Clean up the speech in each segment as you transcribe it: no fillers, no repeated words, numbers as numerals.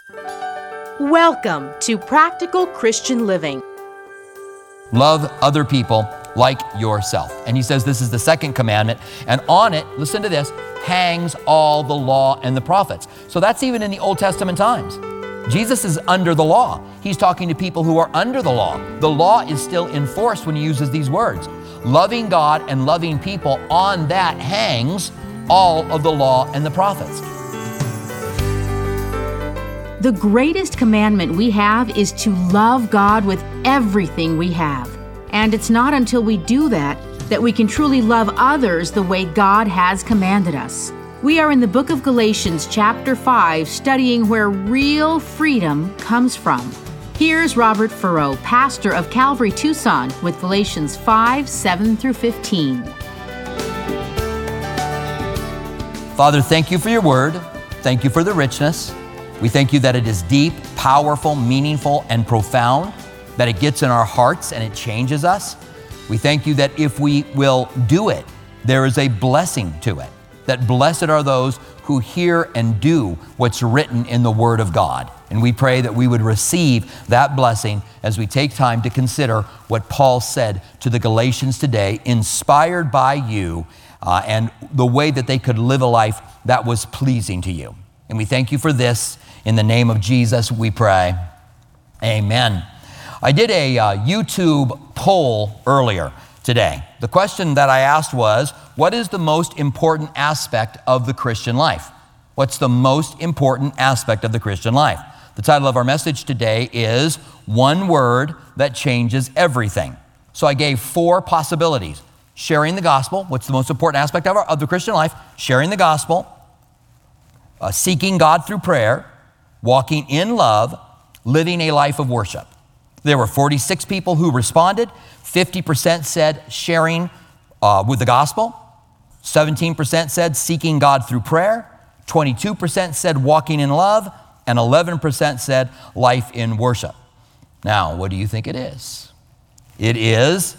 Welcome to Practical Christian Living. Love other people like yourself. And he says this is the second commandment, and on it, listen to this, hangs all the law and the prophets. So that's even in the Old Testament times. Jesus is under the law. He's talking to people who are under the law. The law is still in force when he uses these words. Loving God and loving people, on that hangs all of the law and the prophets. The greatest commandment we have is to love God with everything we have. And it's not until we do that that we can truly love others the way God has commanded us. We are in the book of Galatians, chapter 5, studying where real freedom comes from. Here's Robert Furrow, pastor of Calvary Tucson, with Galatians 5, 7 through 15. Father, thank you for your word. Thank you for the richness. We thank you that it is deep, powerful, meaningful, and profound, that it gets in our hearts and it changes us. We thank you that if we will do it, there is a blessing to it, that blessed are those who hear and do what's written in the Word of God. And we pray that we would receive that blessing as we take time to consider what Paul said to the Galatians today, inspired by you, and the way that they could live a life that was pleasing to you. And we thank you for this. In the name of Jesus, we pray. Amen. I did a YouTube poll earlier today. The question that I asked was, what is the most important aspect of the Christian life? What's the most important aspect of the Christian life? The title of our message today is One Word That Changes Everything. So I gave 4 possibilities. Sharing the gospel, what's the most important aspect of the Christian life? Sharing the gospel, seeking God through prayer, walking in love, living a life of worship. There were 46 people who responded. 50% said sharing with the gospel. 17% said seeking God through prayer. 22% said walking in love. And 11% said life in worship. Now, what do you think it is? It is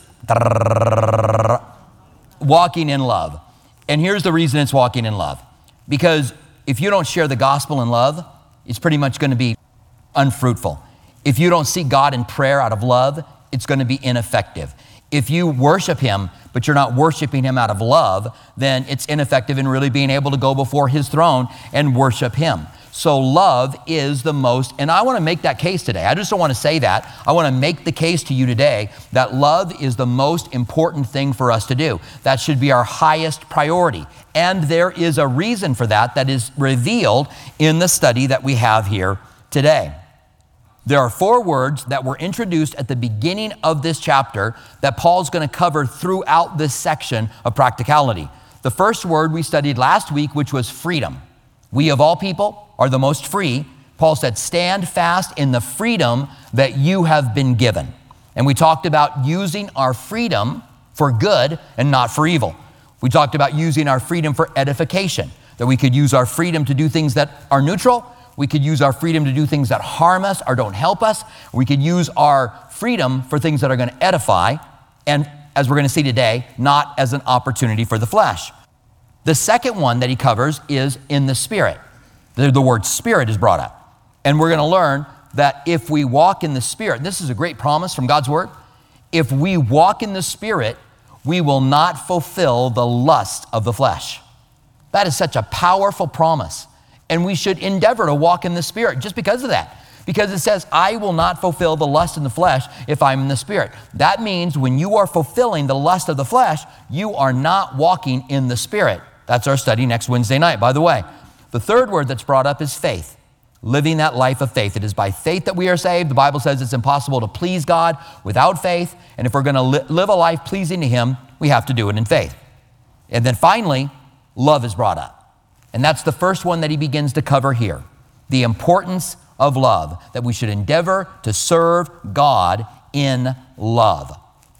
walking in love. And here's the reason it's walking in love. Because if you don't share the gospel in love, it's pretty much going to be unfruitful. If you don't seek God in prayer out of love, it's going to be ineffective. If you worship Him, but you're not worshiping Him out of love, then it's ineffective in really being able to go before His throne and worship Him. So love is the most, and I want to make that case today. I just don't want to say that. I want to make the case to you today that love is the most important thing for us to do. That should be our highest priority. And there is a reason for that that is revealed in the study that we have here today. There are 4 words that were introduced at the beginning of this chapter that Paul's going to cover throughout this section of practicality. The first word we studied last week, which was freedom. We of all people are the most free. Paul said, stand fast in the freedom that you have been given. And we talked about using our freedom for good and not for evil. We talked about using our freedom for edification, that we could use our freedom to do things that are neutral. We could use our freedom to do things that harm us or don't help us. We could use our freedom for things that are going to edify, and as we're going to see today, not as an opportunity for the flesh. The second one that he covers is in the Spirit. The word Spirit is brought up. And we're going to learn that if we walk in the Spirit, this is a great promise from God's Word, if we walk in the Spirit, we will not fulfill the lust of the flesh. That is such a powerful promise. And we should endeavor to walk in the Spirit just because of that. Because it says, I will not fulfill the lust in the flesh if I'm in the Spirit. That means when you are fulfilling the lust of the flesh, you are not walking in the Spirit. That's our study next Wednesday night, by the way. The third word that's brought up is faith. Living that life of faith. It is by faith that we are saved. The Bible says it's impossible to please God without faith. And if we're going to live a life pleasing to Him, we have to do it in faith. And then finally, love is brought up. And that's the first one that he begins to cover here. The importance of love, that we should endeavor to serve God in love.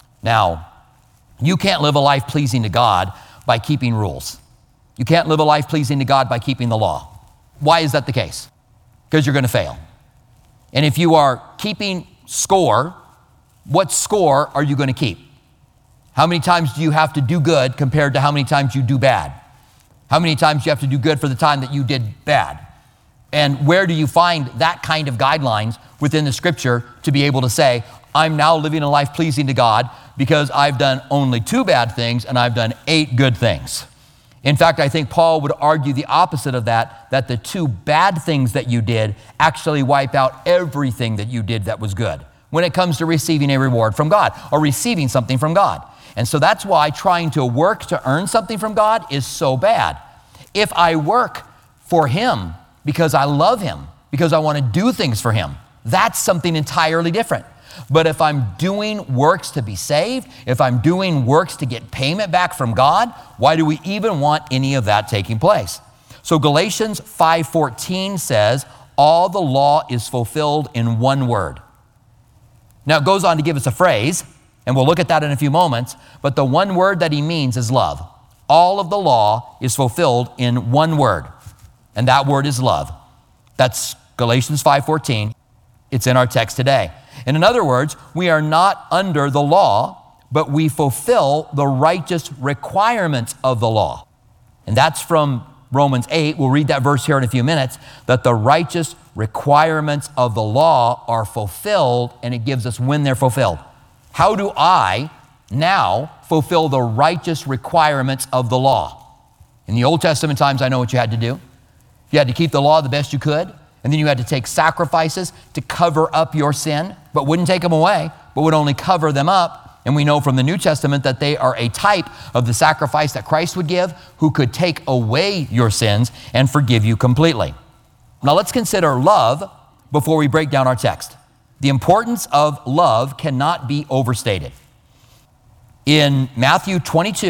Now, you can't live a life pleasing to God by keeping rules. You can't live a life pleasing to God by keeping the law. Why is that the case? Because you're going to fail. And if you are keeping score, what score are you going to keep? How many times do you have to do good compared to how many times you do bad? How many times do you have to do good for the time that you did bad? And where do you find that kind of guidelines within the scripture to be able to say, I'm now living a life pleasing to God because I've done only 2 bad things and I've done 8 good things? In fact, I think Paul would argue the opposite of that the 2 bad things that you did actually wipe out everything that you did that was good when it comes to receiving a reward from God or receiving something from God. And so that's why trying to work to earn something from God is so bad. If I work for Him because I love Him, because I want to do things for Him, that's something entirely different. But if I'm doing works to be saved, if I'm doing works to get payment back from God, why do we even want any of that taking place? So Galatians 5:14 says, all the law is fulfilled in one word. Now it goes on to give us a phrase, and we'll look at that in a few moments, but the one word that he means is love. All of the law is fulfilled in one word, and that word is love. That's Galatians 5:14. It's in our text today. And in other words, we are not under the law, but we fulfill the righteous requirements of the law. And that's from Romans 8. We'll read that verse here in a few minutes, that the righteous requirements of the law are fulfilled, and it gives us when they're fulfilled. How do I now fulfill the righteous requirements of the law? In the Old Testament times, I know what you had to do. You had to keep the law the best you could, and then you had to take sacrifices to cover up your sin, but wouldn't take them away, but would only cover them up. And we know from the New Testament that they are a type of the sacrifice that Christ would give, who could take away your sins and forgive you completely. Now let's consider love before we break down our text. The importance of love cannot be overstated. In Matthew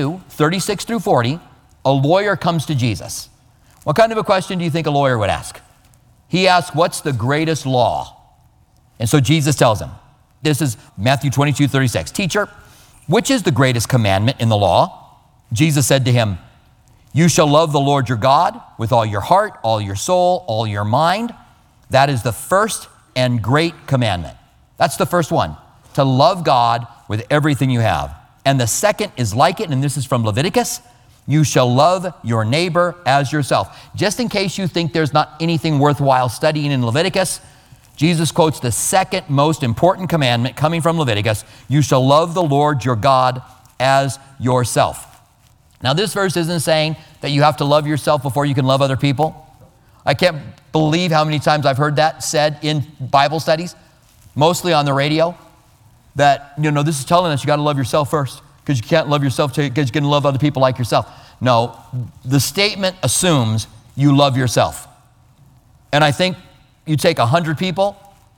22:36-40, a lawyer comes to Jesus. What kind of a question do you think a lawyer would ask? He asks, what's the greatest law? And so Jesus tells him, this is Matthew 22:36, teacher, which is the greatest commandment in the law? Jesus said to him, you shall love the Lord your God with all your heart, all your soul, all your mind. That is the first and great commandment. That's the first one, to love God with everything you have. And the second is like it, and this is from Leviticus. You shall love your neighbor as yourself. Just in case you think there's not anything worthwhile studying in Leviticus, Jesus quotes the second most important commandment coming from Leviticus. You shall love the Lord your God as yourself. Now this verse isn't saying that you have to love yourself before you can love other people. I can't believe how many times I've heard that said in Bible studies, mostly on the radio, that, this is telling us you got to love yourself first, because you can't love yourself because you can love other people like yourself. No, the statement assumes you love yourself. And I think you take 100 people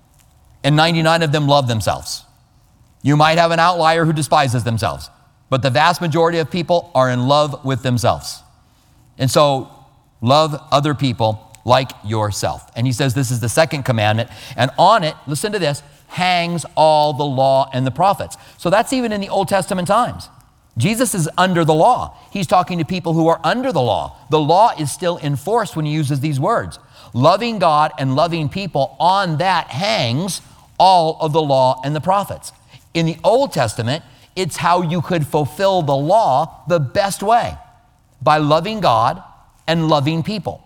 and 99 of them love themselves. You might have an outlier who despises themselves, but the vast majority of people are in love with themselves. And so love other people like yourself. And he says this is the second commandment, and on it, listen to this, hangs all the law and the prophets. So that's even in the Old Testament times. Jesus is under the law. He's talking to people who are under the law. The law is still enforced when he uses these words. Loving God and loving people, on that hangs all of the law and the prophets. In the Old Testament, it's how you could fulfill the law the best way, by loving God and loving people.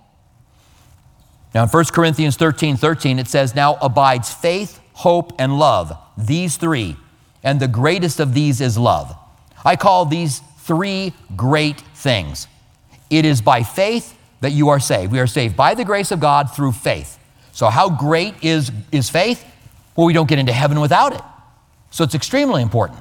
Now in 1 Corinthians 13:13, it says, now abides faith, hope, and love, these three, and the greatest of these is love. I call these 3 great things. It is by faith that you are saved. We are saved by the grace of God through faith. So how great is faith? Well, we don't get into heaven without it. So it's extremely important.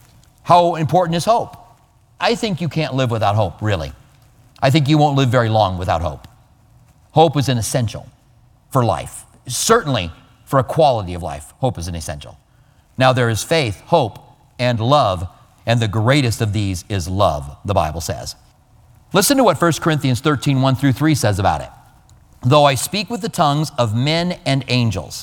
How important is hope? I think you can't live without hope, really. I think you won't live very long without hope. Hope is an essential for life. Certainly for a quality of life, hope is an essential. Now there is faith, hope, and love, and the greatest of these is love, the Bible says. Listen to what 1 Corinthians 13:1-3 says about it. Though I speak with the tongues of men and angels.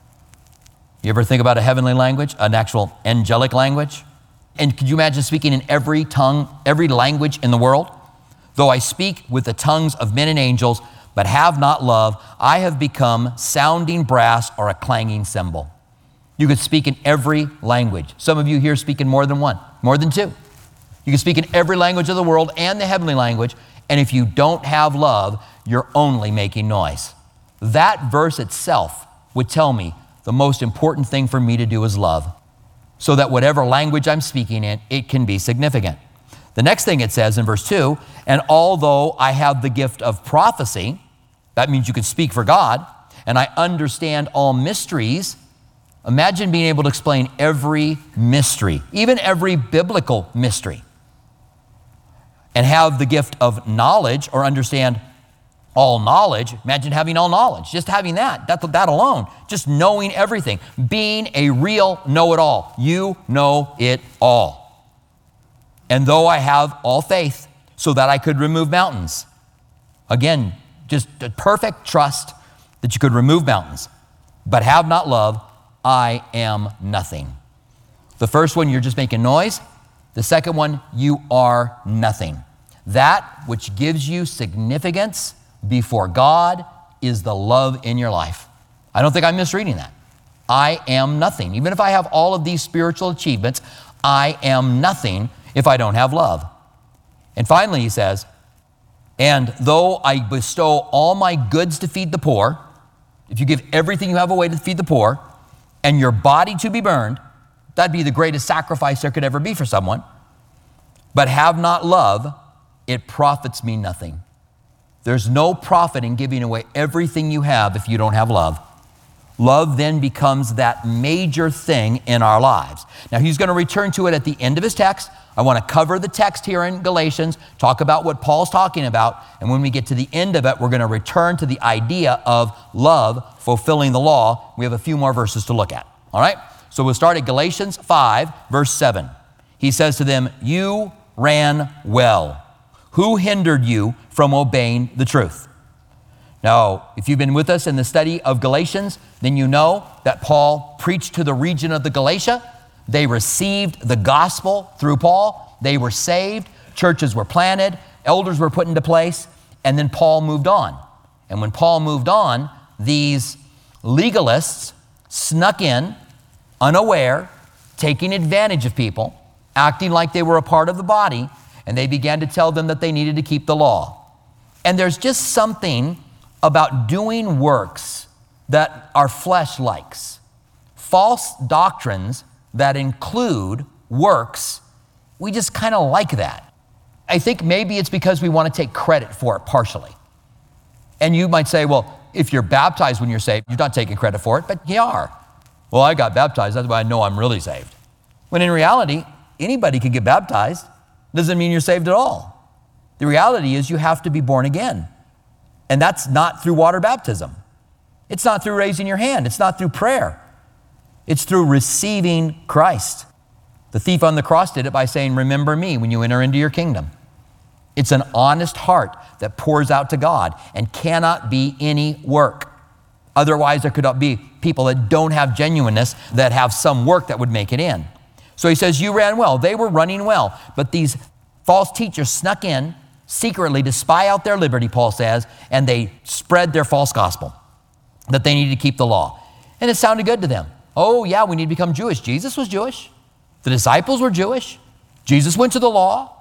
You ever think about a heavenly language, an actual angelic language? And could you imagine speaking in every tongue, every language in the world? Though I speak with the tongues of men and angels, but have not love, I have become sounding brass or a clanging cymbal. You could speak in every language. Some of you here speak in more than one, more than 2. You can speak in every language of the world and the heavenly language, and if you don't have love, you're only making noise. That verse itself would tell me the most important thing for me to do is love, so that whatever language I'm speaking in, it can be significant. The next thing it says in verse 2, and although I have the gift of prophecy, that means you can speak for God, and I understand all mysteries. Imagine being able to explain every mystery, even every biblical mystery, and have the gift of knowledge or understand all knowledge. Imagine having all knowledge, just having that alone, just knowing everything, being a real know-it-all. You know it all. And though I have all faith so that I could remove mountains, again, just a perfect trust that you could remove mountains, but have not love, I am nothing. The first one, you're just making noise. The second one, you are nothing. That which gives you significance before God is the love in your life. I don't think I'm misreading that. I am nothing. Even if I have all of these spiritual achievements, I am nothing if I don't have love. And finally, he says, and though I bestow all my goods to feed the poor, if you give everything you have away to feed the poor, and your body to be burned, that'd be the greatest sacrifice there could ever be for someone, but have not love, it profits me nothing. There's no profit in giving away everything you have if you don't have love. Love then becomes that major thing in our lives. Now, he's going to return to it at the end of his text. I want to cover the text here in Galatians, talk about what Paul's talking about, and when we get to the end of it, we're going to return to the idea of love fulfilling the law. We have a few more verses to look at, all right? So we'll start at Galatians 5, verse 7. He says to them, you ran well. Who hindered you from obeying the truth? Now, if you've been with us in the study of Galatians, then you know that Paul preached to the region of the Galatia. They received the gospel through Paul. They were saved. Churches were planted. Elders were put into place. And then Paul moved on. And when Paul moved on, these legalists snuck in, unaware, taking advantage of people, acting like they were a part of the body, and they began to tell them that they needed to keep the law. And there's just something about doing works that our flesh likes. False doctrines that include works, we just kind of like that. I think maybe it's because we want to take credit for it partially. And you might say, well, if you're baptized when you're saved, you're not taking credit for it, but you are. Well, I got baptized, that's why I know I'm really saved. When in reality, anybody can get baptized. Doesn't mean you're saved at all. The reality is you have to be born again. And that's not through water baptism. It's not through raising your hand. It's not through prayer. It's through receiving Christ. The thief on the cross did it by saying, remember me when you enter into your kingdom. It's an honest heart that pours out to God and cannot be any work. Otherwise, there could be people that don't have genuineness that have some work that would make it in. So he says, you ran well. They were running well. But these false teachers snuck in secretly to spy out their liberty, Paul says, and they spread their false gospel, that they needed to keep the law. And it sounded good to them. Oh, yeah, we need to become Jewish. Jesus was Jewish. The disciples were Jewish. Jesus went to the law.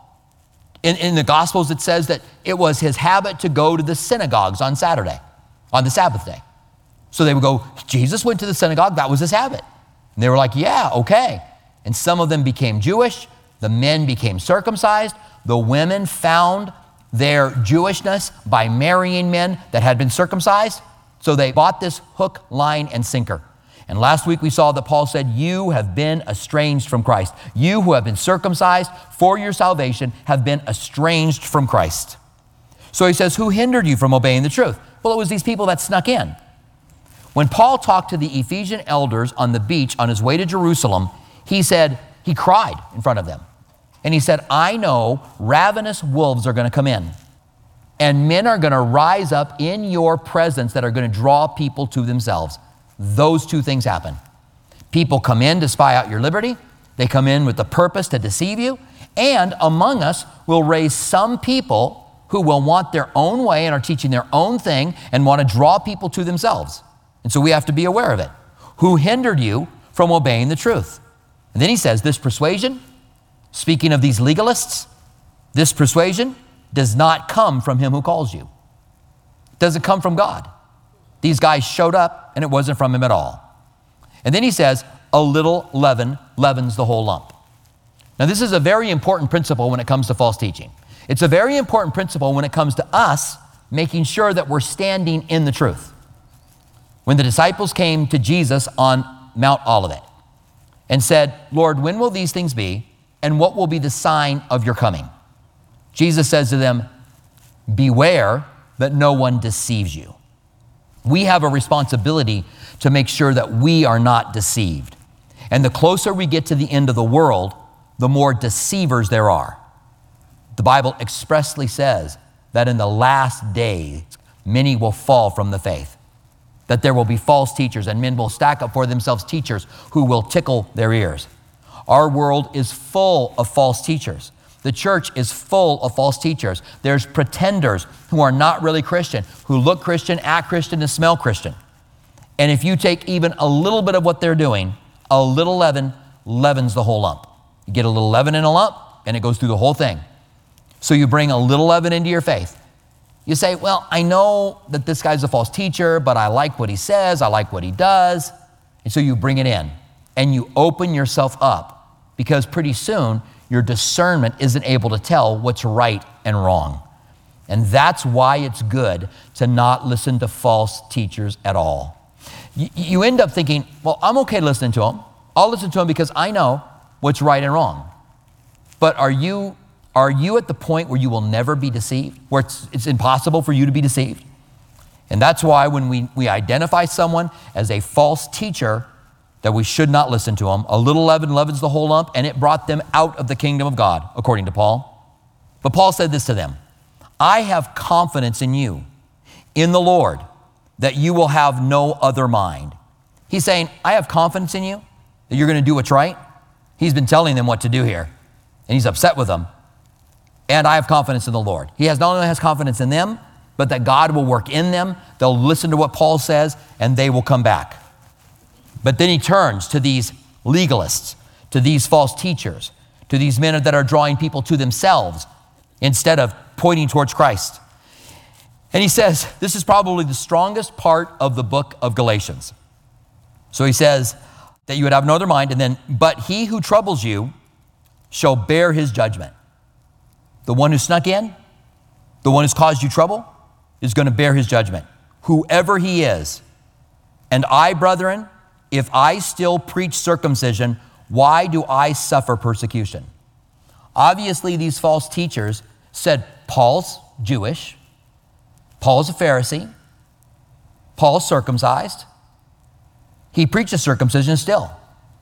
In the Gospels, it says that it was his habit to go to the synagogues on Saturday, on the Sabbath day. So they would go, Jesus went to the synagogue, that was his habit. And they were like, yeah, okay. And some of them became Jewish. The men became circumcised. The women found their Jewishness by marrying men that had been circumcised. So they bought this hook, line, and sinker. And last week we saw that Paul said, you have been estranged from Christ. You who have been circumcised for your salvation have been estranged from Christ. So he says, who hindered you from obeying the truth? Well, it was these people that snuck in. When Paul talked to the Ephesian elders on the beach on his way to Jerusalem, he said, he cried in front of them. And he said, I know ravenous wolves are going to come in, and men are going to rise up in your presence that are going to draw people to themselves. Those two things happen. People come in to spy out your liberty. They come in with the purpose to deceive you. And among us will raise some people who will want their own way and are teaching their own thing and want to draw people to themselves. And so we have to be aware of it. Who hindered you from obeying the truth? And then he says, this persuasion, speaking of these legalists, this persuasion does not come from him who calls you. It doesn't come from God. These guys showed up and it wasn't from him at all. And then he says, a little leaven leavens the whole lump. Now this is a very important principle when it comes to false teaching. It's a very important principle when it comes to us making sure that we're standing in the truth. When the disciples came to Jesus on Mount Olivet and said, Lord, when will these things be? And what will be the sign of your coming? Jesus says to them, beware that no one deceives you. We have a responsibility to make sure that we are not deceived. And the closer we get to the end of the world, the more deceivers there are. The Bible expressly says that in the last days, many will fall from the faith, that there will be false teachers and men will stack up for themselves teachers who will tickle their ears. Our world is full of false teachers. The church is full of false teachers. There's pretenders who are not really Christian, who look Christian, act Christian, and smell Christian. And if you take even a little bit of what they're doing, a little leaven leavens the whole lump. You get a little leaven in a lump, and it goes through the whole thing. So you bring a little leaven into your faith. You say, well, I know that this guy's a false teacher, but I like what he says, I like what he does. And so you bring it in, and you open yourself up, because pretty soon, your discernment isn't able to tell what's right and wrong. And that's why it's good to not listen to false teachers at all. You end up thinking, well, I'm okay listening to them. I'll listen to them because I know what's right and wrong. But are you at the point where you will never be deceived, where it's impossible for you to be deceived? And that's why when we identify someone as a false teacher, that we should not listen to them. A little leaven leavens the whole lump, and it brought them out of the kingdom of God, according to Paul. But Paul said this to them, I have confidence in you, in the Lord, that you will have no other mind. He's saying, I have confidence in you, that you're going to do what's right. He's been telling them what to do here, and he's upset with them. And I have confidence in the Lord. He not only has confidence in them, but that God will work in them. They'll listen to what Paul says, and they will come back. But then he turns to these legalists, to these false teachers, to these men that are drawing people to themselves instead of pointing towards Christ. And he says, this is probably the strongest part of the book of Galatians. So he says that you would have no other mind, and then, but he who troubles you shall bear his judgment. The one who snuck in, the one who's caused you trouble, is going to bear his judgment, whoever he is. And I, brethren, if I still preach circumcision, why do I suffer persecution? Obviously, these false teachers said, Paul's Jewish, Paul's a Pharisee, Paul's circumcised, he preaches circumcision still.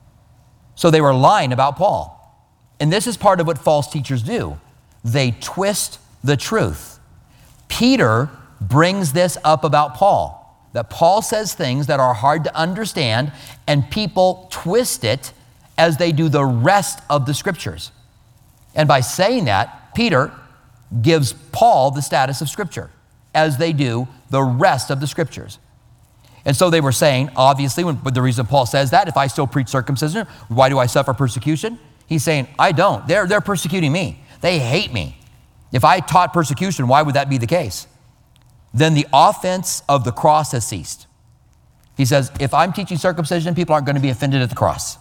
So they were lying about Paul. And this is part of what false teachers do. They twist the truth. Peter brings this up about Paul. That Paul says things that are hard to understand, and people twist it as they do the rest of the scriptures. And by saying that, Peter gives Paul the status of scripture, as they do the rest of the scriptures. And so they were saying, obviously, but the reason Paul says that, if I still preach circumcision, why do I suffer persecution? He's saying, I don't. They're persecuting me. They hate me. If I taught persecution, why would that be the case? Then the offense of the cross has ceased. He says, if I'm teaching circumcision, people aren't going to be offended at the cross.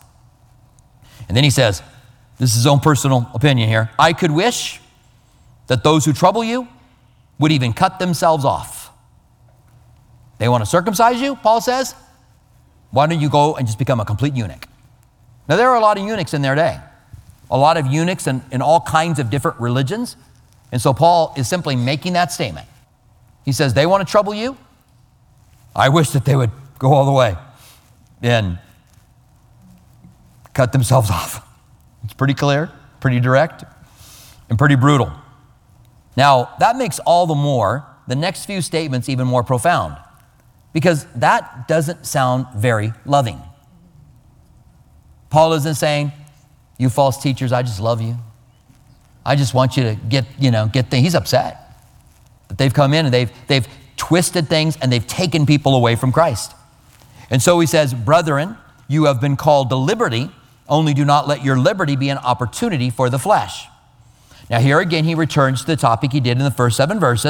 And then he says, this is his own personal opinion here, I could wish that those who trouble you would even cut themselves off. They want to circumcise you, Paul says. Why don't you go and just become a complete eunuch? Now, there are a lot of eunuchs in their day, a lot of eunuchs in all kinds of different religions. And so Paul is simply making that statement. He says, they want to trouble you. I wish that they would go all the way and cut themselves off. It's pretty clear, pretty direct, and pretty brutal. Now, that makes all the more the next few statements even more profound, because that doesn't sound very loving. Paul isn't saying, you false teachers, I just love you. I just want you to get things. He's upset. That they've come in and they've twisted things and they've taken people away from Christ. And so he says, brethren, you have been called to liberty, only do not let your liberty be an opportunity for the flesh. Now here again, he returns to the topic he did in the first 7 verses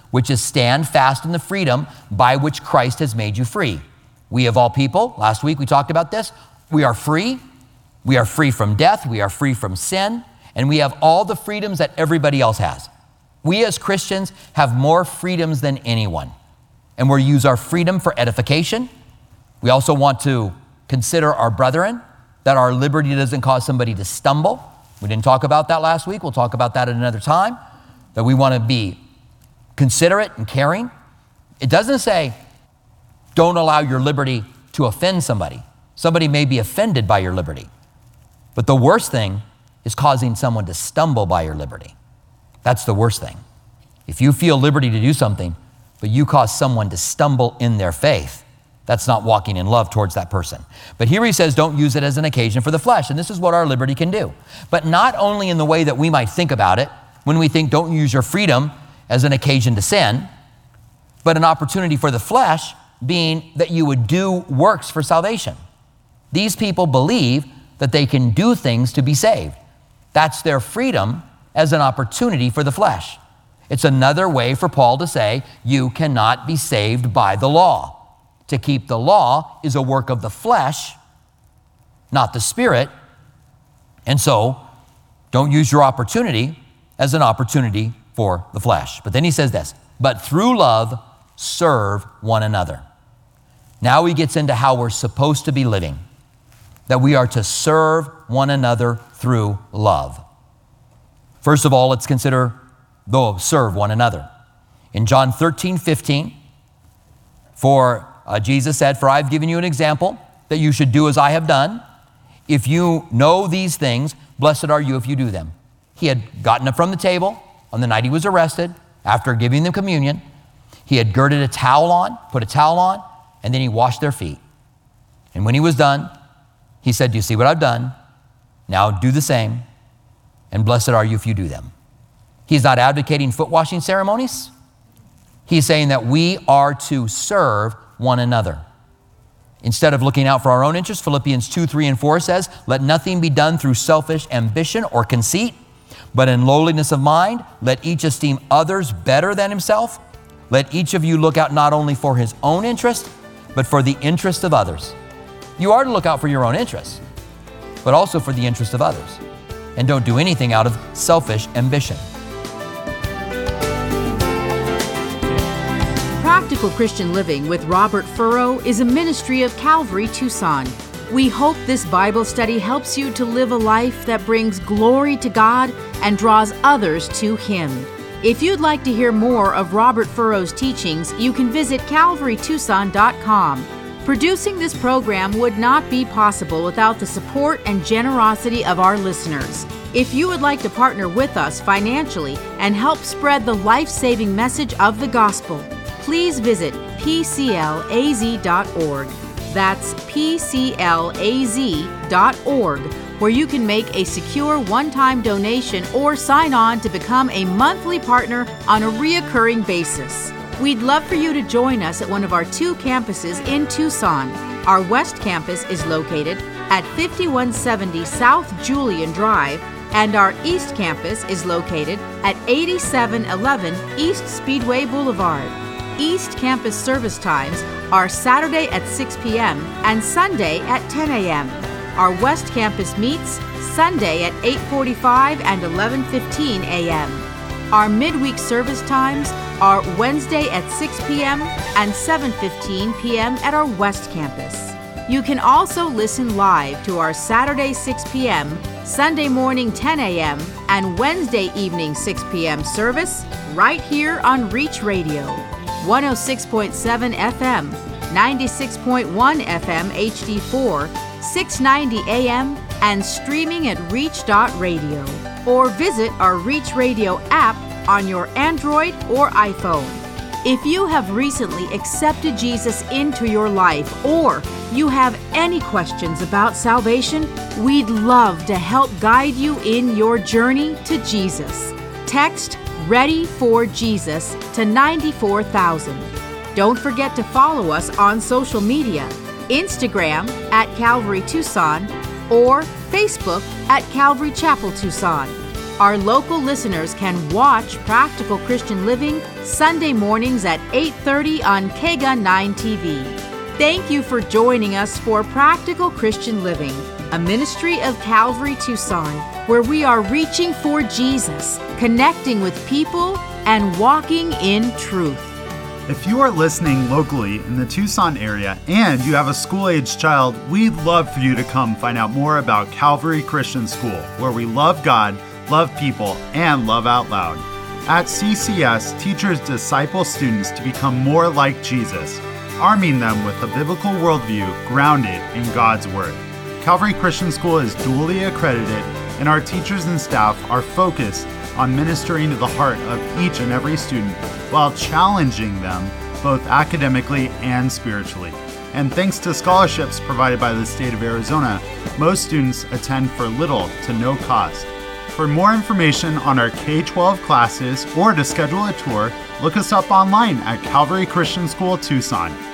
which is stand fast in the freedom by which Christ has made you free. We of all people, last week we talked about this, we are free. We are free from death. We are free from sin. And we have all the freedoms that everybody else has. We as Christians have more freedoms than anyone. And we'll use our freedom for edification. We also want to consider our brethren, that our liberty doesn't cause somebody to stumble. We didn't talk about that last week. We'll talk about that at another time. That we want to be considerate and caring. It doesn't say, don't allow your liberty to offend somebody. Somebody may be offended by your liberty. But the worst thing is causing someone to stumble by your liberty. That's the worst thing. If you feel liberty to do something, but you cause someone to stumble in their faith, that's not walking in love towards that person. But here he says, don't use it as an occasion for the flesh. And this is what our liberty can do. But not only in the way that we might think about it, when we think don't use your freedom as an occasion to sin, but an opportunity for the flesh being that you would do works for salvation. These people believe that they can do things to be saved. That's their freedom as an opportunity for the flesh. It's another way for Paul to say, you cannot be saved by the law. To keep the law is a work of the flesh, not the Spirit. And so, don't use your opportunity as an opportunity for the flesh. But then he says this, but through love, serve one another. Now he gets into how we're supposed to be living, that we are to serve one another through love. First of all, let's consider serve one another. In John 13:15, Jesus said, for I've given you an example that you should do as I have done. If you know these things, blessed are you if you do them. He had gotten up from the table on the night he was arrested after giving them communion. He had girded a towel on, put a towel on, and then he washed their feet. And when he was done, he said, do you see what I've done? Now do the same, and blessed are you if you do them. He's not advocating foot washing ceremonies. He's saying that we are to serve one another. Instead of looking out for our own interests, Philippians 2:3-4 says, let nothing be done through selfish ambition or conceit, but in lowliness of mind, let each esteem others better than himself. Let each of you look out not only for his own interest, but for the interest of others. You are to look out for your own interests, but also for the interest of others. And don't do anything out of selfish ambition. Practical Christian Living with Robert Furrow is a ministry of Calvary Tucson. We hope this Bible study helps you to live a life that brings glory to God and draws others to Him. If you'd like to hear more of Robert Furrow's teachings, you can visit calvarytucson.com. Producing this program would not be possible without the support and generosity of our listeners. If you would like to partner with us financially and help spread the life-saving message of the gospel, please visit pclaz.org. That's pclaz.org, where you can make a secure one-time donation or sign on to become a monthly partner on a reoccurring basis. We'd love for you to join us at one of our 2 campuses in Tucson. Our West Campus is located at 5170 South Julian Drive, and our East Campus is located at 8711 East Speedway Boulevard. East Campus service times are Saturday at 6 p.m. and Sunday at 10 a.m. Our West Campus meets Sunday at 8:45 and 11:15 a.m. Our midweek service times are Wednesday at 6 p.m. and 7:15 p.m. at our West Campus. You can also listen live to our Saturday 6 p.m., Sunday morning 10 a.m., and Wednesday evening 6 p.m. service right here on Reach Radio. 106.7 FM, 96.1 FM HD4, 690 AM, and streaming at reach.radio. Or visit our Reach Radio app on your Android or iPhone. If you have recently accepted Jesus into your life, or you have any questions about salvation, we'd love to help guide you in your journey to Jesus. Text Ready for Jesus to 94,000. Don't forget to follow us on social media, Instagram at Calvary Tucson or Facebook at Calvary Chapel Tucson. Our local listeners can watch Practical Christian Living Sunday mornings at 8:30 on KEGA 9 TV. Thank you for joining us for Practical Christian Living, a ministry of Calvary Tucson, where we are reaching for Jesus, connecting with people, and walking in truth. If you are listening locally in the Tucson area and you have a school-aged child, we'd love for you to come find out more about Calvary Christian School, where we love God, love people, and love out loud. At CCS, teachers disciple students to become more like Jesus, arming them with a biblical worldview grounded in God's Word. Calvary Christian School is dually accredited, and our teachers and staff are focused on ministering to the heart of each and every student while challenging them both academically and spiritually. And thanks to scholarships provided by the state of Arizona, most students attend for little to no cost. For more information on our K-12 classes or to schedule a tour, look us up online at Calvary Christian School Tucson.